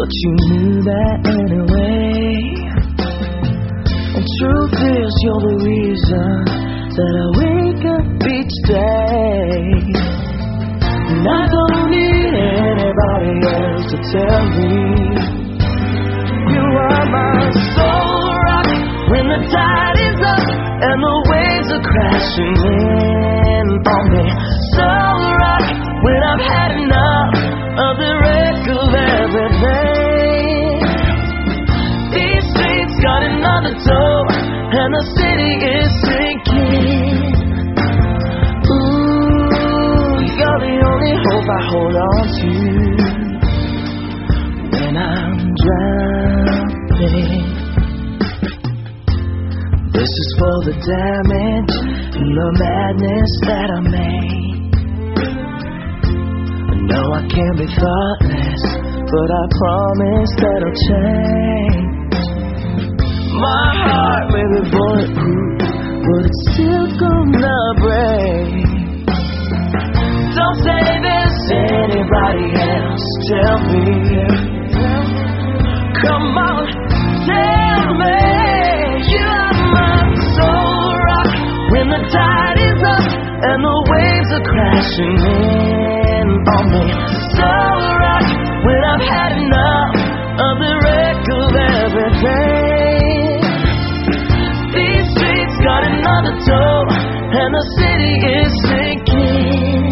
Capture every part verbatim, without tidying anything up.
but you knew that anyway. And truth is, you're the reason that I wake up each day. And I don't need anybody else to tell me you are my soul rock when the tide is up and the waves are crashing in on me. Soul rock when I've had enough of the wreck of everything. These streets got another door and the city is sinking. Ooh, you're the only hope I hold on to when I'm drowning. This is for the damage and the madness that I made. No, I can't be thoughtless, but I promise that I'll change. My heart may be bulletproof, but it's still gonna break. Don't say there's anybody else, tell me. Come on, tell me. You are my soul rock when the tide is up and the waves are crashing in on me. Soul rock when I've had enough of the wreck of everything. These streets got another door and the city is sinking.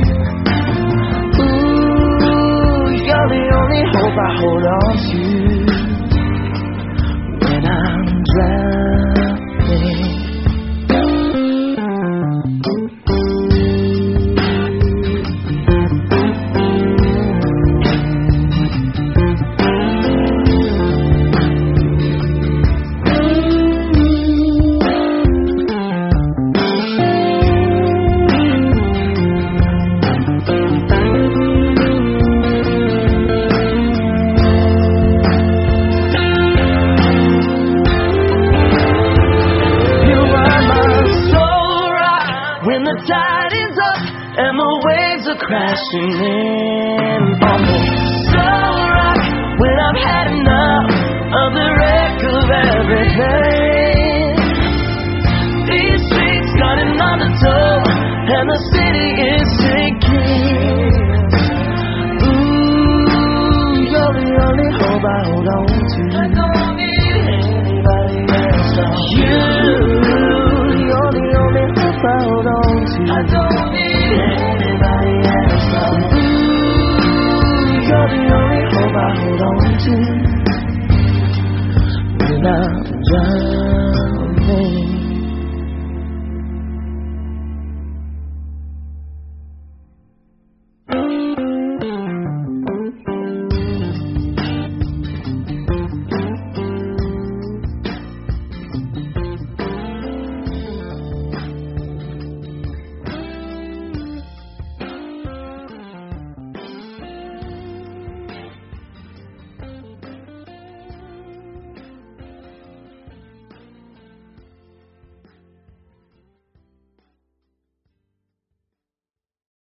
Ooh, you're the only hope I hold on to when I'm drowning. When the tide is up and the waves are crashing in on me. Soul rock when I've had enough of the wreck of everything. These streets got another door and the city is sinking. Ooh, you're the only hope I hold on